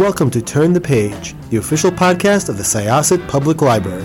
welcome to Turn the Page, the official podcast of the Syosset Public Library.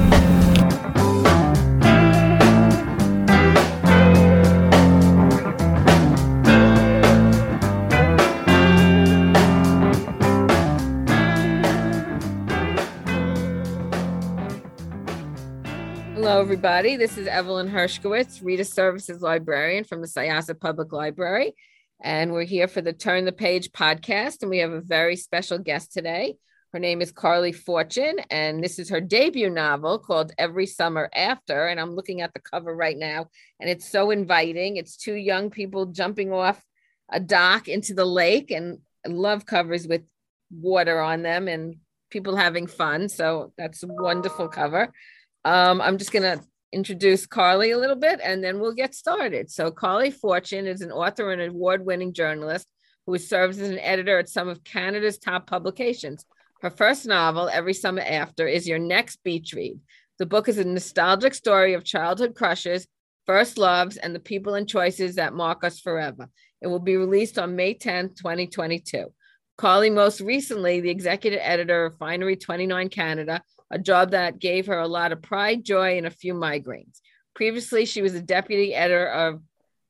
Hello, everybody. This is Evelyn Hershkowitz, Reader Services Librarian from the Syosset Public Library. And we're here for the Turn the Page podcast. And we have a very special guest today. Her name is Carly Fortune, and this is her debut novel called Every Summer After. And I'm looking at the cover right now, and it's so inviting. It's two young people jumping off a dock into the lake, and I love covers with water on them and people having fun. So that's a wonderful cover. I'm just going to introduce Carly a little bit and then we'll get started. So Carly Fortune is an author and award-winning journalist who serves as an editor at some of Canada's top publications. Her first novel, Every Summer After, is your next beach read. The book is a nostalgic story of childhood crushes, first loves, and the people and choices that mark us forever. It will be released on May 10th, 2022. Carly, most recently, the executive editor of Finery 29 Canada, a job that gave her a lot of pride, joy, and a few migraines. Previously, she was a deputy editor of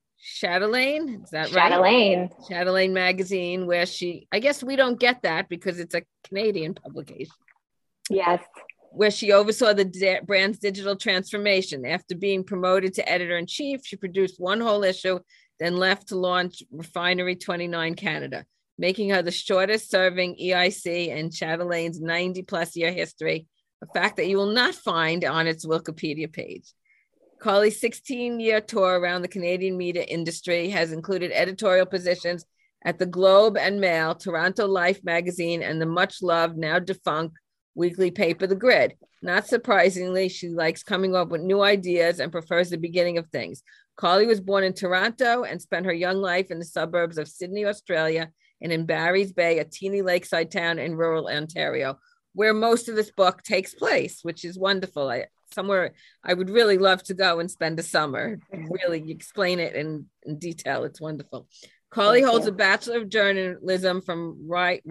Chatelaine, is that right? Chatelaine magazine, where I guess we don't get that because it's a Canadian publication. Yes. Where she oversaw the brand's digital transformation. After being promoted to editor-in-chief, she produced one whole issue, then left to launch Refinery 29 Canada, making her the shortest serving EIC in Chatelaine's 90-plus year history, a fact that you will not find on its Wikipedia page. Carly's 16-year tour around the Canadian media industry has included editorial positions at the Globe and Mail, Toronto Life magazine, and the much-loved, now defunct, weekly paper, The Grid. Not surprisingly, she likes coming up with new ideas and prefers the beginning of things. Carly was born in Toronto and spent her young life in the suburbs of Sydney, Australia, and in Barry's Bay, a teeny lakeside town in rural Ontario, where most of this book takes place, which is wonderful. Somewhere I would really love to go and spend a summer. Really explain it in detail. It's wonderful. Carly holds a Bachelor of Journalism from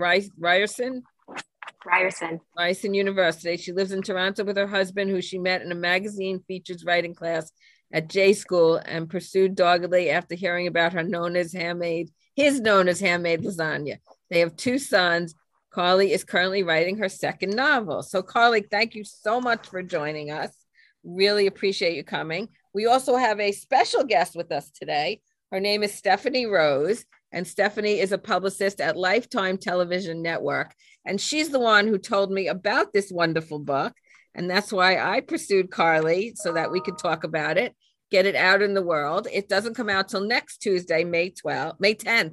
Ryerson University. She lives in Toronto with her husband, who she met in a magazine features writing class at J School and pursued doggedly after hearing about his known as handmade lasagna. They have two sons. Carly is currently writing her second novel. So Carly, thank you so much for joining us. Really appreciate you coming. We also have a special guest with us today. Her name is Stephanie Rose, and Stephanie is a publicist at Lifetime Television Network. And she's the one who told me about this wonderful book. And that's why I pursued Carly so that we could talk about it, get it out in the world. It doesn't come out till next Tuesday, May 10th,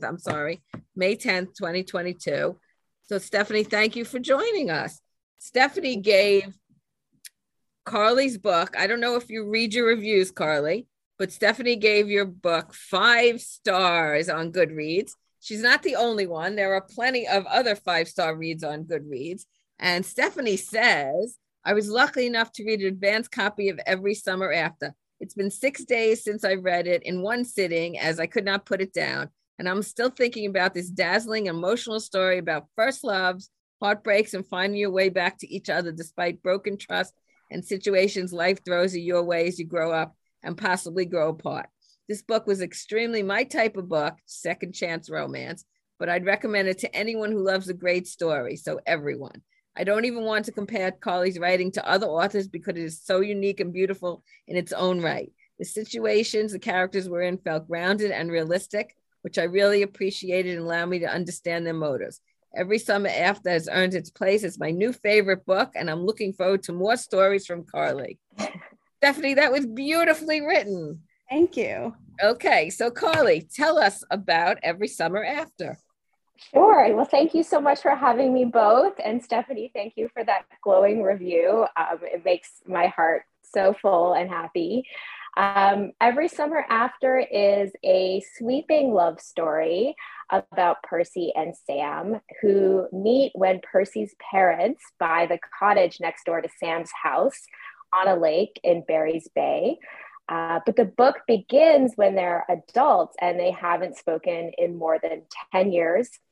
2022. So Stephanie, thank you for joining us. Stephanie gave Carly's book, I don't know if you read your reviews, Carly, but Stephanie gave your book 5 stars on Goodreads. She's not the only one. There are plenty of other 5-star reads on Goodreads. And Stephanie says, I was lucky enough to read an advanced copy of Every Summer After. It's been 6 days since I read it in one sitting, as I could not put it down. And I'm still thinking about this dazzling, emotional story about first loves, heartbreaks, and finding your way back to each other despite broken trust and situations life throws your way as you grow up and possibly grow apart. This book was extremely my type of book, second chance romance, but I'd recommend it to anyone who loves a great story, so everyone. I don't even want to compare Carly's writing to other authors because it is so unique and beautiful in its own right. The situations the characters were in felt grounded and realistic, which I really appreciated and allowed me to understand their motives. Every Summer After has earned its place as my new favorite book, and I'm looking forward to more stories from Carly. Stephanie, that was beautifully written. Thank you. Okay, so Carly, tell us about Every Summer After. Sure. Well, thank you so much for having me both. And Stephanie, thank you for that glowing review. It makes my heart so full and happy. Every Summer After is a sweeping love story about Percy and Sam, who meet when Percy's parents buy the cottage next door to Sam's house on a lake in Barry's Bay. But the book begins when they're adults and they haven't spoken in more than 10 years.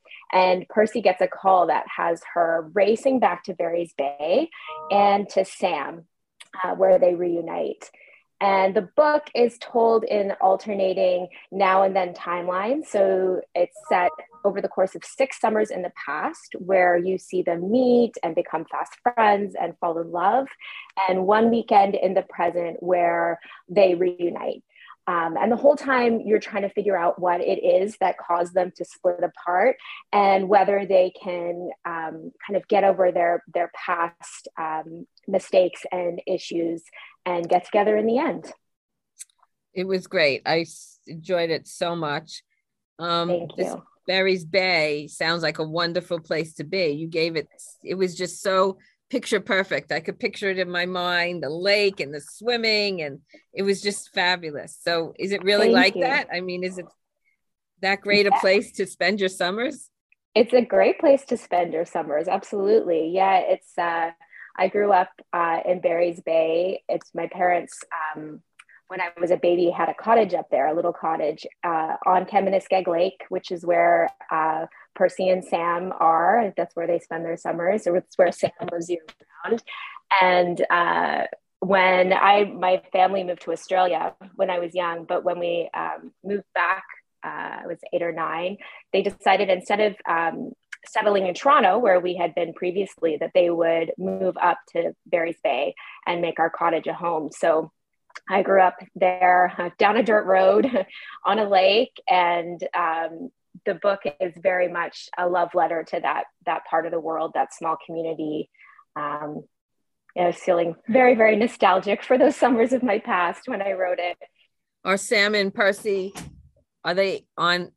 And Percy gets a call that has her racing back to Barry's Bay and to Sam, where they reunite. And the book is told in alternating now and then timelines. So it's set over the course of 6 summers in the past, where you see them meet and become fast friends and fall in love, and 1 weekend in the present where they reunite. And the whole time you're trying to figure out what it is that caused them to split apart, and whether they can kind of get over their past mistakes and issues and get together in the end. It was great. I enjoyed it so much. Thank you. Barry's Bay sounds like a wonderful place to be. You gave it was just so picture perfect. I could picture it in my mind, the lake and the swimming, and it was just fabulous. So is it really like that? I mean, is it that great a place to spend your summers? It's a great place to spend your summers. Absolutely. Yeah. It's, I grew up in Barry's Bay. It's my parents, when I was a baby, had a cottage up there, a little cottage on Kemaniskeg Lake, which is where Percy and Sam are. That's where they spend their summers, or it's where Sam lives year round. And when my family moved to Australia when I was young, but when we moved back, I was 8 or 9, they decided instead of settling in Toronto, where we had been previously, that they would move up to Barry's Bay and make our cottage a home. So I grew up there down a dirt road on a lake, and the book is very much a love letter to that part of the world, that small community. I was feeling very, very nostalgic for those summers of my past when I wrote it. Are Sam and Percy, are they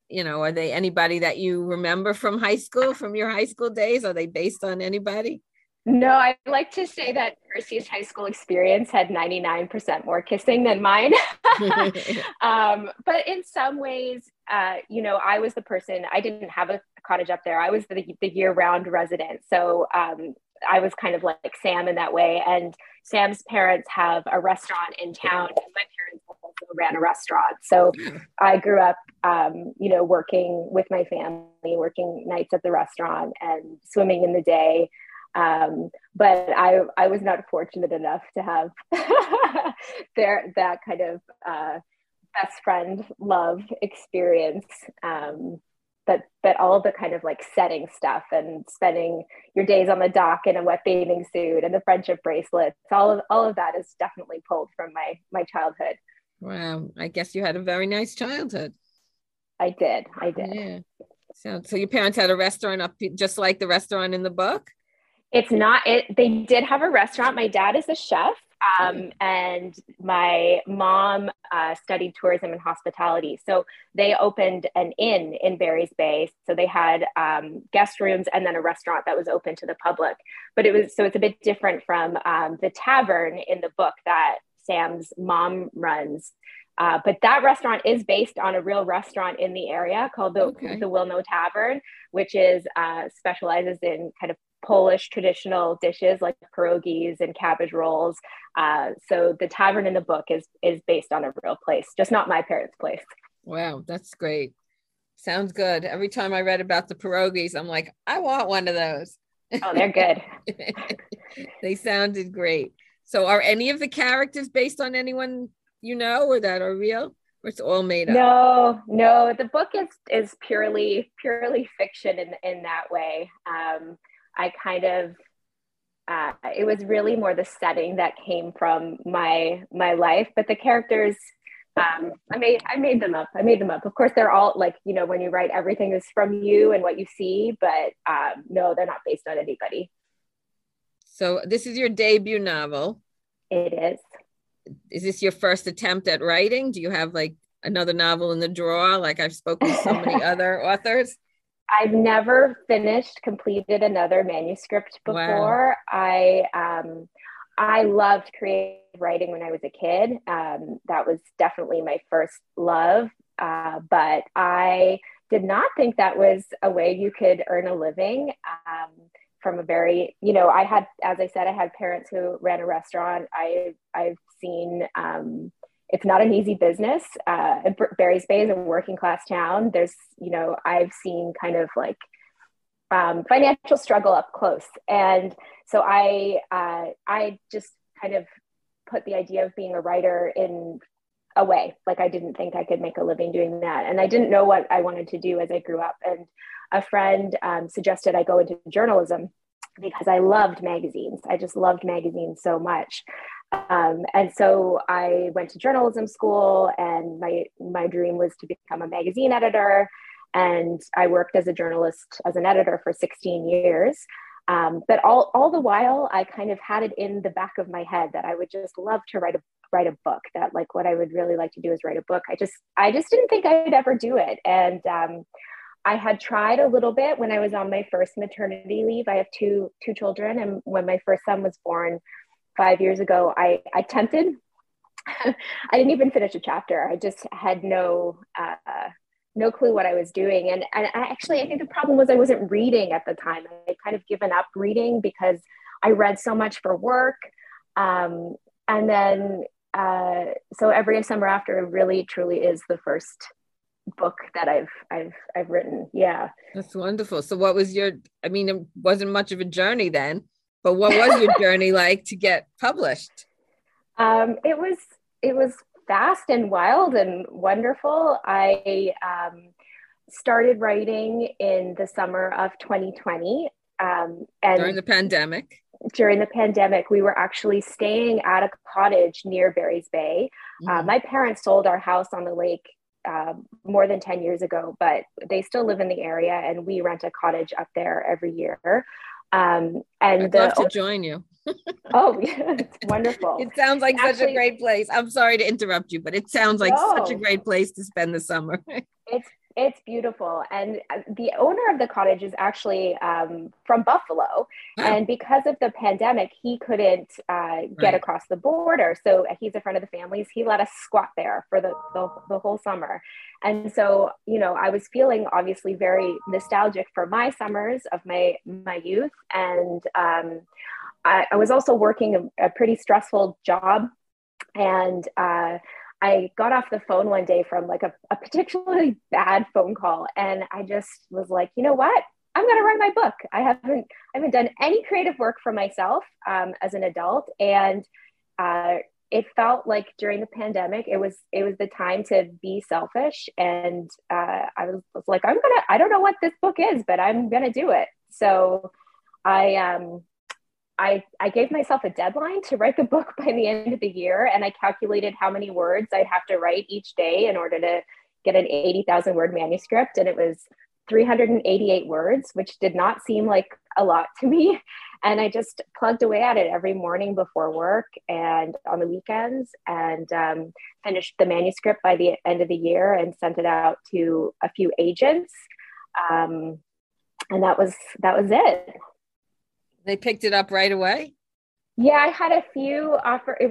anybody that you remember from high school, from your high school days? Are they based on anybody? No, I like to say that Percy's high school experience had 99% more kissing than mine. But in some ways, I was the person, I didn't have a cottage up there. I was the year-round resident. So I was kind of like Sam in that way. And Sam's parents have a restaurant in town, and my parents also ran a restaurant. So I grew up, working with my family, working nights at the restaurant and swimming in the day. But I was not fortunate enough to have that kind of best friend love experience. But all of the kind of like setting stuff and spending your days on the dock in a wet bathing suit and the friendship bracelets, all of that is definitely pulled from my childhood. Wow, I guess you had a very nice childhood. I did. Yeah. So your parents had a restaurant up just like the restaurant in the book? It's not it. They did have a restaurant. My dad is a chef, and my mom studied tourism and hospitality. So they opened an inn in Barry's Bay. So they had guest rooms and then a restaurant that was open to the public. But it's a bit different from the tavern in the book that Sam's mom runs. But that restaurant is based on a real restaurant in the area called the Wilno Tavern, which specializes in kind of Polish traditional dishes like pierogies and cabbage rolls. So the tavern in the book is based on a real place, just not my parents' place. Wow, that's great. Sounds good. Every time I read about the pierogies, I'm like, I want one of those. Oh, they're good. They sounded great. So are any of the characters based on anyone you know or that are real? Or it's all made up? No. The book is purely fiction in that way. I kind of, it was really more the setting that came from my life, but the characters, I made them up. Of course, they're all like, when you write, everything is from you and what you see, but no, they're not based on anybody. So this is your debut novel. It is. Is this your first attempt at writing? Do you have like another novel in the drawer? Like I've spoken to so many other authors. I've never completed another manuscript before. Wow. I loved creative writing when I was a kid. That was definitely my first love. But I did not think that was a way you could earn a living. From a very, I had parents who ran a restaurant. I've seen, it's not an easy business. Barry's Bay is a working class town. There's, I've seen kind of like financial struggle up close. And so I just kind of put the idea of being a writer in away. Like I didn't think I could make a living doing that. And I didn't know what I wanted to do as I grew up. And a friend suggested I go into journalism because I loved magazines. I just loved magazines so much. And so I went to journalism school, and my dream was to become a magazine editor. And I worked as a journalist, as an editor for 16 years. But all the while, I kind of had it in the back of my head that I would just love to write a book. That like what I would really like to do is write a book. I just didn't think I'd ever do it. And I had tried a little bit when I was on my first maternity leave. I have two children, and when my first son was born 5 years ago, I attempted. I didn't even finish a chapter. I just had no clue what I was doing. And I think the problem was I wasn't reading at the time. I had kind of given up reading because I read so much for work. And then, so every summer after really truly is the first book that I've written. Yeah. That's wonderful. So what was it wasn't much of a journey then, but what was your journey like to get published? It was fast and wild and wonderful. I started writing in the summer of 2020. And during the pandemic? During the pandemic, we were actually staying at a cottage near Barry's Bay. Mm-hmm. My parents sold our house on the lake more than 10 years ago, but they still live in the area, and we rent a cottage up there every year. And I'd love to join you. Oh, yeah, it's wonderful. It sounds like such a great place. I'm sorry to interrupt you, but it sounds like such a great place to spend the summer. It's beautiful. And the owner of the cottage is actually from Buffalo. And because of the pandemic, he couldn't get across the border. So he's a friend of the family's. He let us squat there for the whole summer. And so, I was feeling obviously very nostalgic for my summers of my youth. And I was also working a pretty stressful job. And I got off the phone one day from like a particularly bad phone call. And I just was like, you know what? I'm going to write my book. I haven't done any creative work for myself as an adult. And it felt like during the pandemic, it was the time to be selfish. And I was like, I don't know what this book is, but I'm going to do it. So I gave myself a deadline to write the book by the end of the year, and I calculated how many words I'd have to write each day in order to get an 80,000 word manuscript. And it was 388 words, which did not seem like a lot to me. And I just plugged away at it every morning before work and on the weekends, and finished the manuscript by the end of the year and sent it out to a few agents. And that was it. They picked it up right away? Yeah, I had a few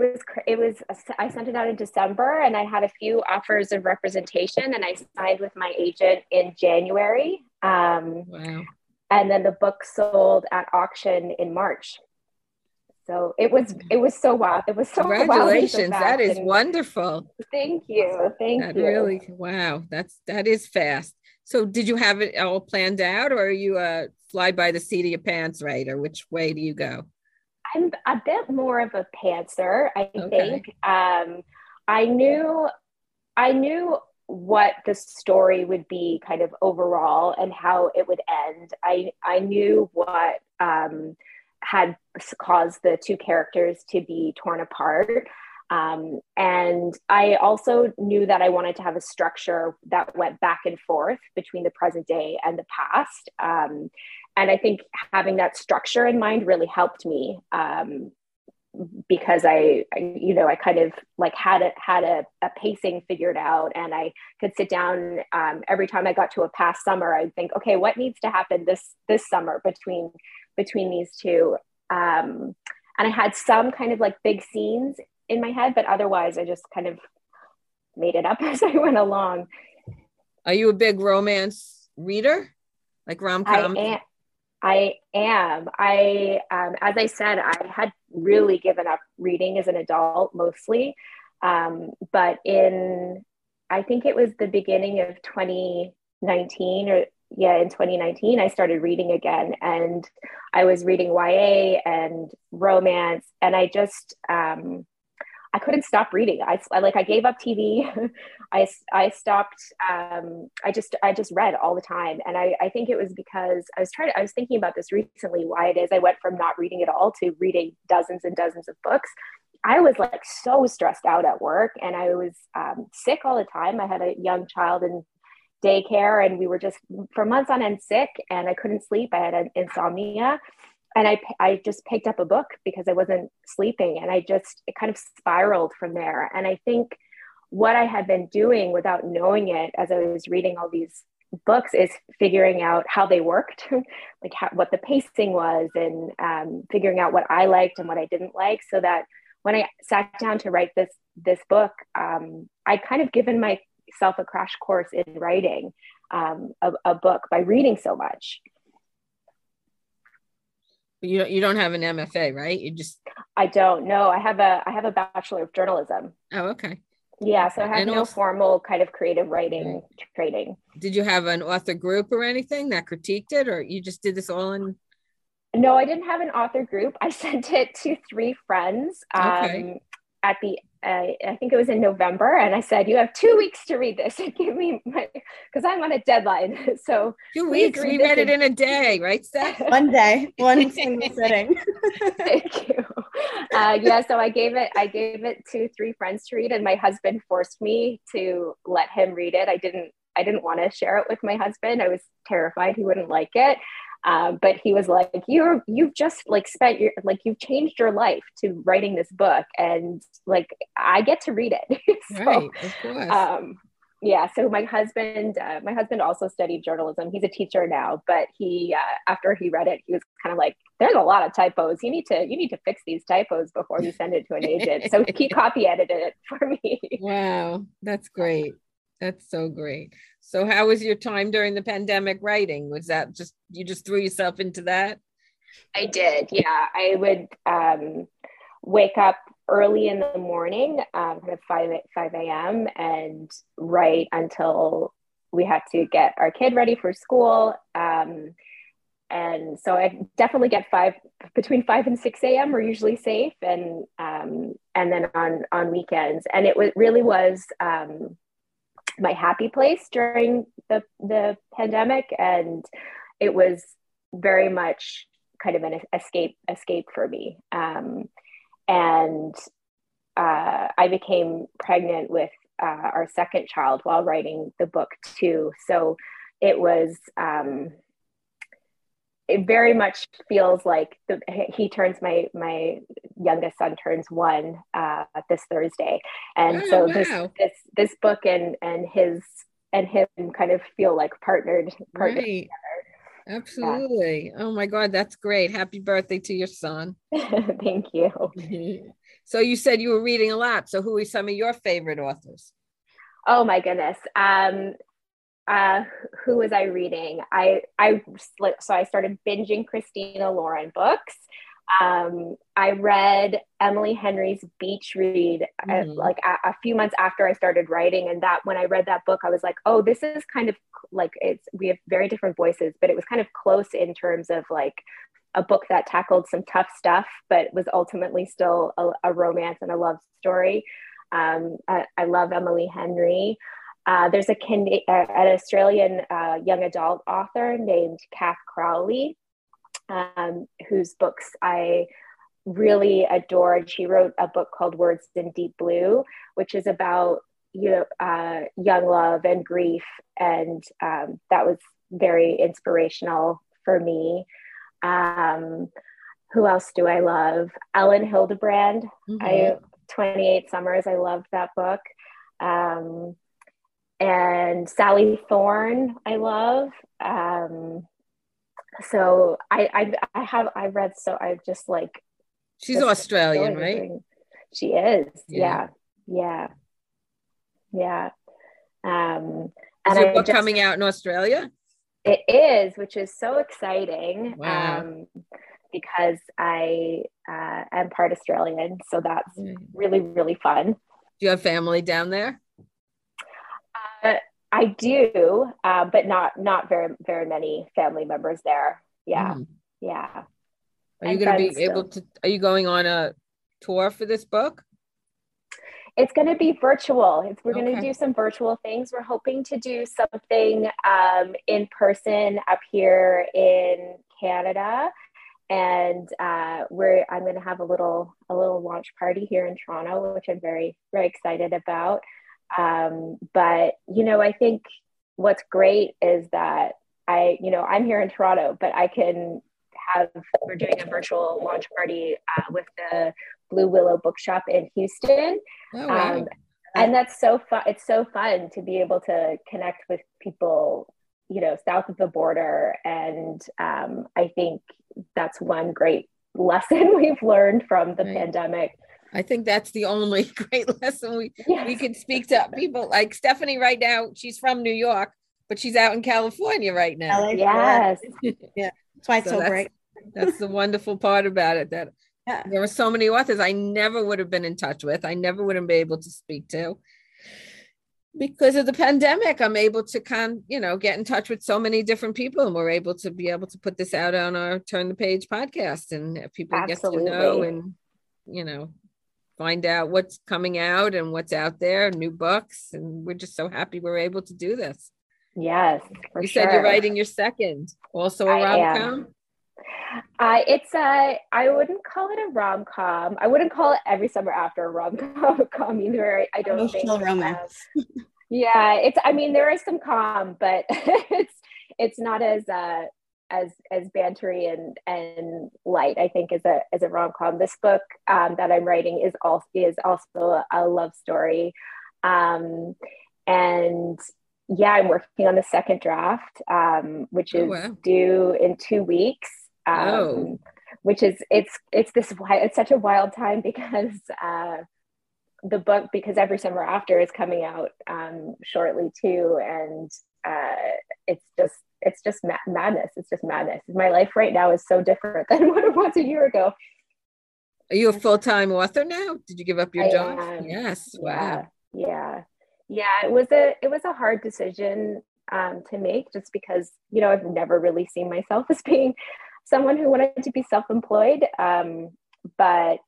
I sent it out in December, and I had a few offers of representation, and I signed with my agent in January. Wow. And then the book sold at auction in March. So it was so wild. It was so congratulations. That is wonderful. Thank you. Thank you. Really, wow. That is fast. So did you have it all planned out, or are you fly by the seat of your pants writer? Which way do you go? I'm a bit more of a pantser, I think. I knew what the story would be kind of overall and how it would end. I knew what had caused the two characters to be torn apart. And I also knew that I wanted to have a structure that went back and forth between the present day and the past. And I think having that structure in mind really helped me, because I kind of like had a pacing figured out, and I could sit down every time I got to a past summer. I'd think, okay, what needs to happen this summer between these two? And I had some kind of like big scenes in my head, but otherwise I just kind of made it up as I went along. Are you a big romance reader? Like rom-com? I am. As I said, I had really given up reading as an adult mostly. But I think it was the beginning of 2019 or in 2019, I started reading again, and I was reading YA and romance, and I couldn't stop reading. I gave up TV. I stopped. I just read all the time, and I think it was because I was thinking about this recently. Why it is I went from not reading at all to reading dozens and dozens of books. I was like so stressed out at work, and I was sick all the time. I had a young child in daycare, and we were just for months on end sick, and I couldn't sleep. I had an insomnia. And I just picked up a book because I wasn't sleeping, and it kind of spiraled from there. And I think what I had been doing without knowing it as I was reading all these books is figuring out how they worked, like what the pacing was, and figuring out what I liked and what I didn't like, so that when I sat down to write this book, I'd kind of given myself a crash course in writing a book by reading so much. You don't have an MFA, right? I don't know. I have a Bachelor of Journalism. Oh, okay. Yeah, so I have no formal kind of creative writing training. Did you have an author group or anything that critiqued it, or you just did this all in? No, I didn't have an author group. I sent it to 3 friends at the I think it was in November, and I said, you have 2 weeks to read this and give me because I'm on a deadline. So 2 weeks, we read it in a day, right, Steph? One day, one single sitting. Thank you. So I gave it to 3 friends to read, and my husband forced me to let him read it. I didn't want to share it with my husband. I was terrified he wouldn't like it. But he was like, you've just you've changed your life to writing this book, and like I get to read it. So, right, of course. So my husband also studied journalism. He's a teacher now, but he after he read it, he was kind of like, there's a lot of typos. You need to fix these typos before you send it to an agent. So he copy edited it for me. Wow, that's great. That's so great. So how was your time during the pandemic writing? Was that you just threw yourself into that? I did. Yeah. I would wake up early in the morning, kind of 5 a.m. and write until we had to get our kid ready for school. And so I definitely get between 5 and 6 a.m. We're usually safe. And then on weekends. And it really was my happy place during the pandemic, and it was very much kind of an escape for me. And I became pregnant with our second child while writing the book too. So it was it very much feels like my youngest son turns 1 this Thursday, and this book and him kind of feel like partnered right together. Absolutely. Yeah. Oh my God, that's great. Happy birthday to your son. Thank you. So you said you were reading a lot. So who are some of your favorite authors? Oh my goodness. Who was I reading? So I started binging Christina Lauren books. I read Emily Henry's Beach Read a few months after I started writing, and that when I read that book, I was like, oh, this is kind of like we have very different voices, but it was kind of close in terms of like a book that tackled some tough stuff, but was ultimately still a romance and a love story. I love Emily Henry. There's an Australian young adult author named Kath Crowley, whose books I really adored. She wrote a book called Words in Deep Blue, which is about young love and grief, and that was very inspirational for me. Who else do I love? Ellen Hildebrand. 28 Summers. I loved that book. And Sally Thorne, I love. So I've read, so I've just like. She's Australian, right? She is. Yeah. And is your book coming out in Australia? It is, which is so exciting. Wow. Because I am part Australian, so that's really, really fun. Do you have family down there? I do, but not very many family members there. Yeah, yeah. Are you going to be able to? Are you going on a tour for this book? It's going to be virtual. We're going to do some virtual things. We're hoping to do something in person up here in Canada, and I'm going to have a little launch party here in Toronto, which I'm very, very excited about. But I think what's great is that I'm here in Toronto, but we're doing a virtual launch party with the Blue Willow Bookshop in Houston. Oh, wow. And that's so fun. It's so fun to be able to connect with people, south of the border. And I think that's one great lesson we've learned from the pandemic. I think that's the only great lesson we could speak to people like Stephanie right now. She's from New York, but she's out in California right now. Yes. Yeah. That's why it's so great. That's the wonderful part about it, that there were so many authors I never would have been in touch with. I never would have been able to speak to. Because of the pandemic, I'm able to get in touch with so many different people, and we're able to put this out on our Turn the Page podcast, and people get to know and, find out what's coming out and what's out there, new books. And we're just so happy we're able to do this. Yes, for you sure. said you're writing your second, also a rom-com? I wouldn't call it a rom-com. I wouldn't call it Every Summer After a rom-com either. I don't Emotional think romance. Yeah, there is some calm, but it's not as bantery and light, I think, as a rom-com. This book that I'm writing is also a love story, and I'm working on the second draft, which is due in 2 weeks. Which is it's such a wild time because Every Summer After is coming out shortly too, and it's just madness. It's just madness. My life right now is so different than what it was a year ago. Are you a full-time author now? Did you give up your job? Yes. Wow. Yeah. It was a hard decision to make, just because I've never really seen myself as being someone who wanted to be self-employed, but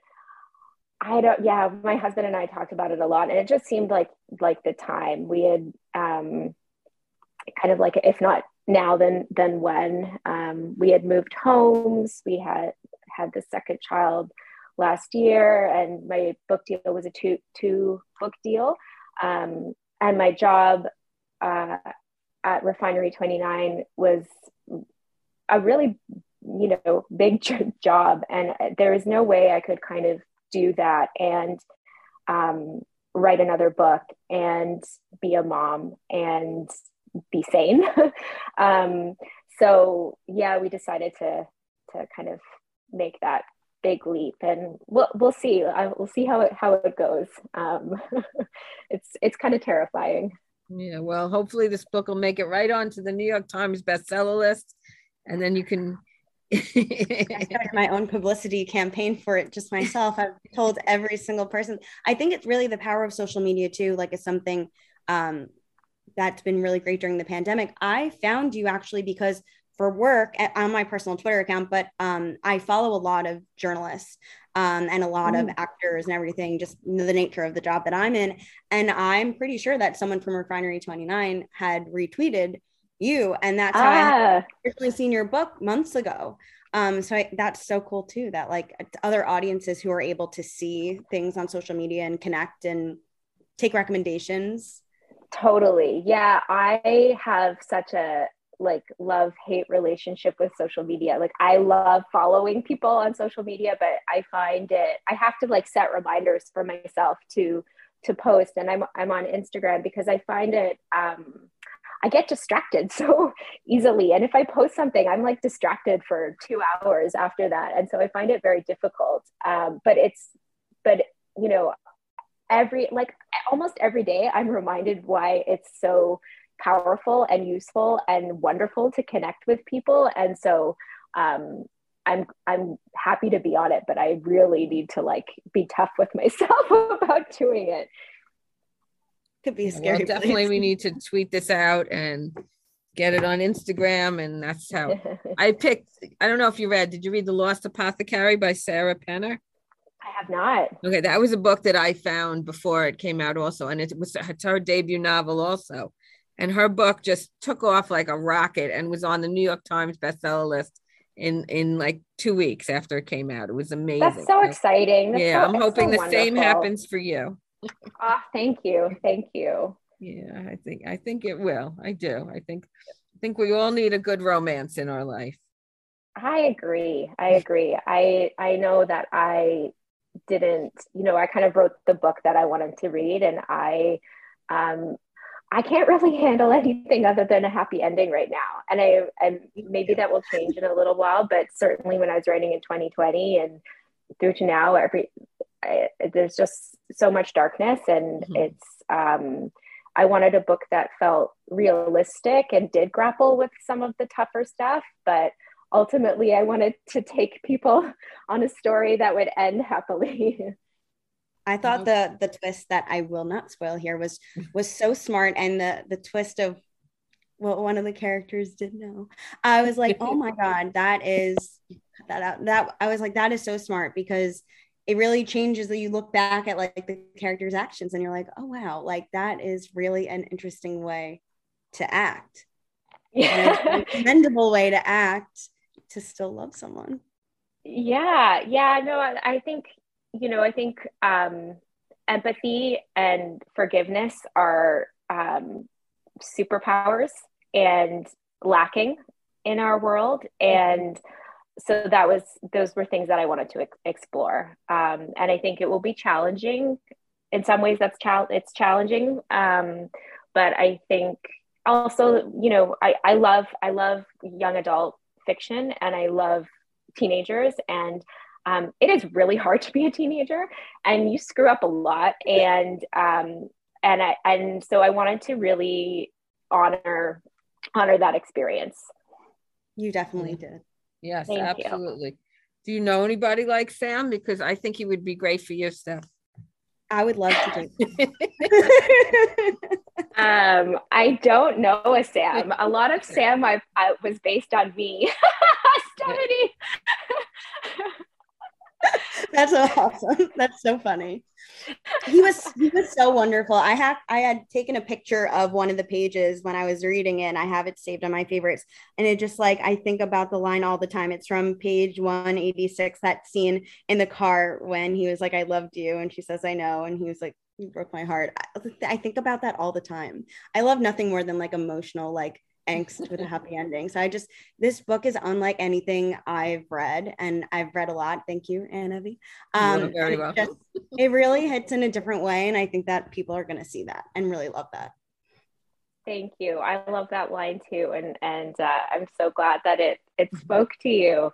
my husband and I talked about it a lot, and it just seemed like the time we had kind of like, if not now, then when. We had moved homes, we had the second child last year, and my book deal was a two book deal, and my job at Refinery 29 was a really big job, and there was no way I could kind of do that and write another book and be a mom and be sane. So we decided to kind of make that big leap, and we'll see. We'll see how it goes. It's kind of terrifying. Yeah, well, hopefully this book will make it right onto the New York Times bestseller list, and then you can. I started my own publicity campaign for it just myself. I've told every single person. I think it's really the power of social media too. Like, it's something that's been really great during the pandemic. I found you actually because for work on my personal Twitter account, but I follow a lot of journalists and a lot of actors and everything, just the nature of the job that I'm in. And I'm pretty sure that someone from Refinery 29 had retweeted you, and that's how I had originally seen your book months ago. That's so cool too, that like other audiences who are able to see things on social media and connect and take recommendations. Totally. Yeah, I have such a love-hate relationship with social media. Like, I love following people on social media, but I find I have to set reminders for myself to post, and I'm on Instagram because I find it I get distracted so easily, and if I post something, I'm distracted for 2 hours after that, and so I find it very difficult. But almost every day I'm reminded why it's so powerful and useful and wonderful to connect with people, and so I'm happy to be on it, but I really need to be tough with myself about doing it. Could be a Well, scary definitely place. we need to tweet this out and get it on Instagram. And that's how I picked. I don't know if you read, did you read The Lost Apothecary by Sarah Penner? I have not. Okay, that was a book that I found before it came out also. And it's her debut novel also. And her book just took off like a rocket and was on the New York Times bestseller list in like 2 weeks after it came out. It was amazing. That's so exciting. I'm hoping the same happens for you. Oh, thank you. Thank you. Yeah, I think it will. I do. I think we all need a good romance in our life. I agree. I know that I didn't, I kind of wrote the book that I wanted to read, and I can't really handle anything other than a happy ending right now. And maybe that will change in a little while, but certainly when I was writing in 2020 and through to now, there's just so much darkness, and I wanted a book that felt realistic and did grapple with some of the tougher stuff, but ultimately I wanted to take people on a story that would end happily. I thought the twist that I will not spoil here was so smart, and the twist of what one of the characters did know. I was like, oh my God, that I was like, that is so smart, because it really changes that you look back at like the character's actions and you're like, oh wow, like that is really an interesting way to act. Yeah. A commendable way to act to still love someone. Yeah. No, I think empathy and forgiveness are superpowers and lacking in our world. And so those were things that I wanted to explore. And I think it will be challenging. In some ways it's challenging. But I think also, I love young adult fiction, and I love teenagers, and it is really hard to be a teenager, and you screw up a lot. And so I wanted to really honor that experience. You definitely did. Yes, Thank absolutely. you. Do you know anybody like Sam? Because I think he would be great for your stuff. I would love to do. I don't know a Sam. A lot of Sam I was based on me. Stephanie. That's so awesome. That's so funny. He was so wonderful. I had taken a picture of one of the pages when I was reading it, and I have it saved on my favorites. And it just like, I think about the line all the time. It's from page 186, that scene in the car when he was like, I loved you. And she says, I know. And he was like, you broke my heart. I think about that all the time. I love nothing more than like emotional, like angst with a happy ending. So this book is unlike anything I've read, and I've read a lot. Thank you, Anne Evie. You're very welcome. It really hits in a different way, and I think that people are going to see that and really love that. Thank you. I love that line too, and I'm so glad that it spoke to you.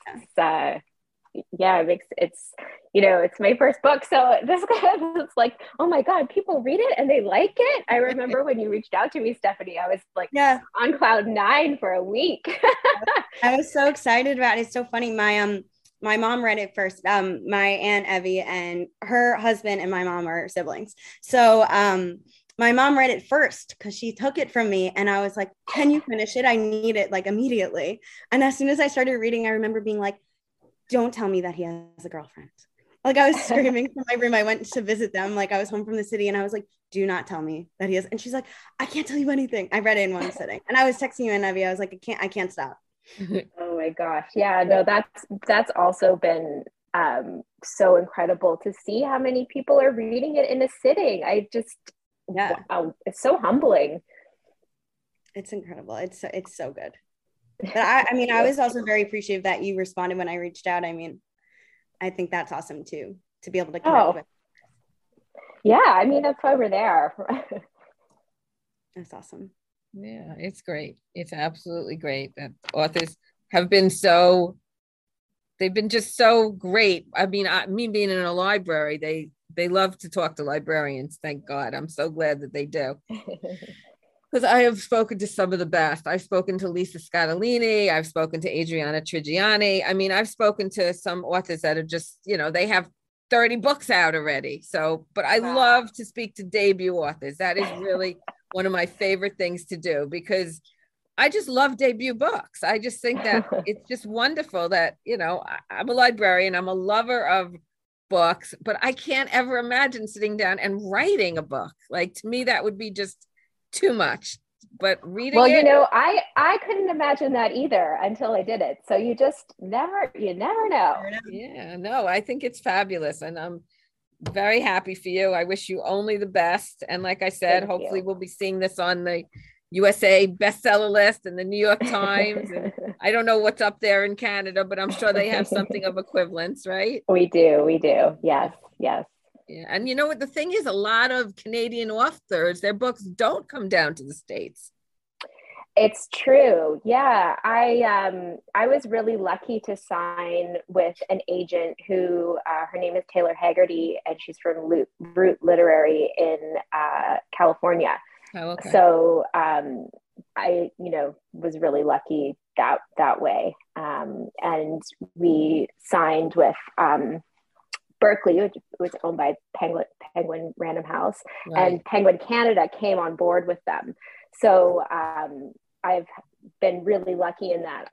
It's my first book, so it's like, oh my God, people read it and they like it. I remember when you reached out to me, Stephanie, I was like on cloud 9 for a week. I was so excited about it. It's so funny. My mom read it first. My Aunt Evie and her husband and my mom are siblings. So my mom read it first because she took it from me, and I was like, can you finish it? I need it like immediately. And as soon as I started reading, I remember being like, don't tell me that he has a girlfriend. Like I was screaming from my room. I went to visit them. Like I was home from the city, and I was like, do not tell me that he has. And she's like, I can't tell you anything. I read it in one sitting, and I was texting you and Evie. I was like, I can't stop. Oh my gosh. Yeah, no, that's also been so incredible to see how many people are reading it in a sitting. Wow, it's so humbling. It's incredible. It's so good. But I was also very appreciative that you responded when I reached out. I mean, I think that's awesome too, to be able to connect with. Yeah, I mean, that's why we're there. That's awesome. Yeah, it's great. It's absolutely great that authors have been they've been just so great. I mean, me being in a library, they love to talk to librarians. Thank God. I'm so glad that they do. Because I have spoken to some of the best. I've spoken to Lisa Scottolini. I've spoken to Adriana Trigiani. I mean, I've spoken to some authors that are just, they have 30 books out already. So, but I love to speak to debut authors. That is really one of my favorite things to do, because I just love debut books. I just think that it's just wonderful that, I'm a librarian, I'm a lover of books, but I can't ever imagine sitting down and writing a book. Like, to me, that would be just too much. But reading I couldn't imagine that either until I did it. So you never know. Yeah, no, I think it's fabulous. And I'm very happy for you. I wish you only the best. And like I said, hopefully we'll be seeing this on the USA bestseller list and the New York Times. And I don't know what's up there in Canada, but I'm sure they have something of equivalence, right? We do. Yes. Yeah. And you know what the thing is, a lot of Canadian authors, their books don't come down to the States. It's true. Yeah. I was really lucky to sign with an agent who, her name is Taylor Haggerty, and she's from Root Literary in California. Oh, okay. So I, was really lucky that way. And we signed with Berkeley, which was owned by Penguin Random House, right. And Penguin Canada came on board with them. So I've been really lucky in that.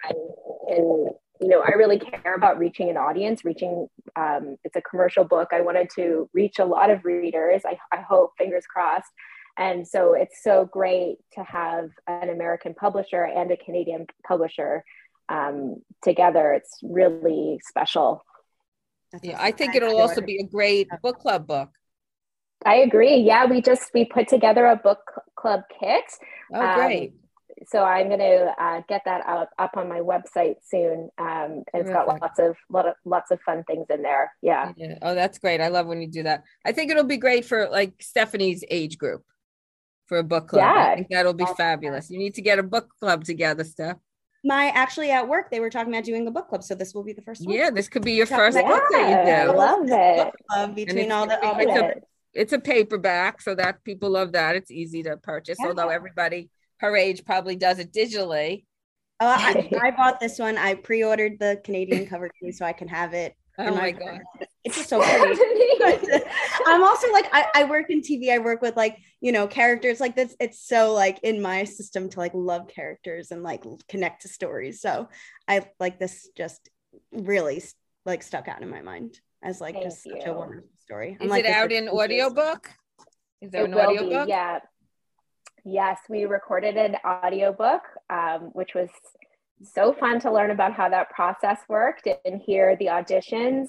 I really care about reaching an audience, it's a commercial book. I wanted to reach a lot of readers. I hope, fingers crossed. And so it's so great to have an American publisher and a Canadian publisher together. It's really special. Yeah, I think it'll also be a great book club book. I agree. Yeah, we put together a book club kit. Oh, great. So I'm going to get that up on my website soon. And it's got lots of fun things in there. Yeah. Oh, that's great. I love when you do that. I think it'll be great for like Stephanie's age group for a book club. Yeah. I think that'll be fabulous. You need to get a book club together, Steph. Actually at work, they were talking about doing a book club. So this will be the first one. Yeah, this could be your first book that you do. I love it. Between all the it's a paperback, so that people love that. It's easy to purchase, although everybody her age probably does it digitally. I bought this one. I pre-ordered the Canadian cover too, so I can have it. Oh my God. It's just so pretty. I'm also like, I work in TV. I work with characters like this. It's so like in my system to like love characters and like connect to stories. So I like this just really like stuck out in my mind as like just such a wonderful story. Is it out in audiobook? Is there an audiobook? Yeah. Yes, we recorded an audiobook, which was so fun to learn about how that process worked and hear the auditions.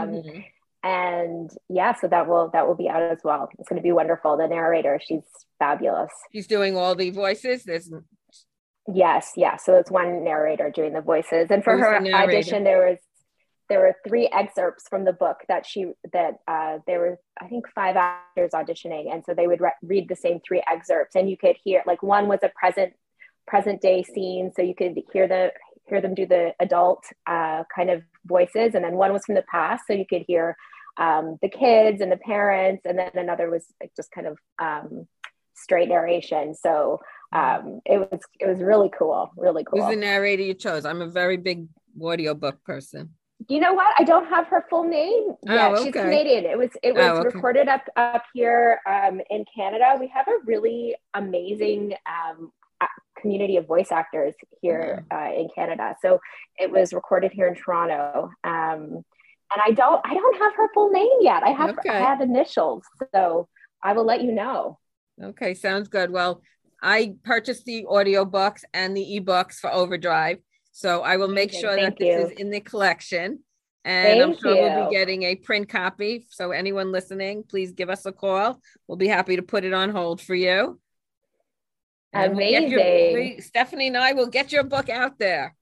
And yeah, so that will be out as well. It's going to be wonderful. The narrator, she's fabulous. She's doing all the voices. Yes. So it's one narrator doing the voices. And for her audition, there were 3 excerpts from the book that there were, I think, 5 actors auditioning. And so they would read the same 3 excerpts, and you could hear, like, one was a present day scene. So you could hear them do the adult kind of voices. And then one was from the past. So you could hear the kids and the parents. And then another was just kind of straight narration. So it was really cool. Really cool. Who's the narrator you chose? I'm a very big audiobook person. You know what? I don't have her full name yet. Oh, okay. She's Canadian. It was okay. recorded up here in Canada. We have a really amazing community of voice actors here in Canada. So it was recorded here in Toronto. And I don't have her full name yet. I have initials. So I will let you know. Okay, sounds good. Well, I purchased the audiobooks and the ebooks for Overdrive. So I will make sure that this is in the collection, and I'm sure we'll be getting a print copy. So anyone listening, please give us a call. We'll be happy to put it on hold for you. And amazing. Stephanie and I will get your book out there.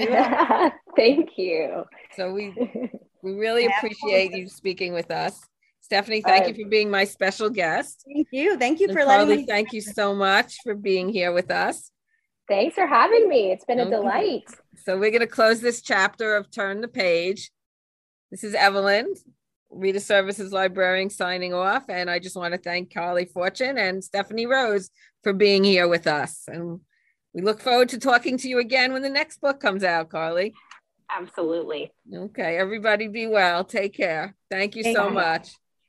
Thank you. So we really appreciate you speaking with us. Stephanie, thank you for being my special guest. Thank you. Thank you for letting me. Thank you so much for being here with us. Thanks for having me. It's been a delight. So we're going to close this chapter of Turn the Page. This is Evelyn, Reader Services Librarian, signing off. And I just want to thank Carly Fortune and Stephanie Rose for being here with us. And we look forward to talking to you again when the next book comes out, Carly. Absolutely. Okay, everybody be well. Take care. Thank you so much.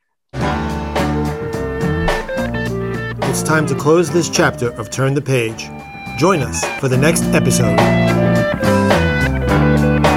It's time to close this chapter of Turn the Page. Join us for the next episode.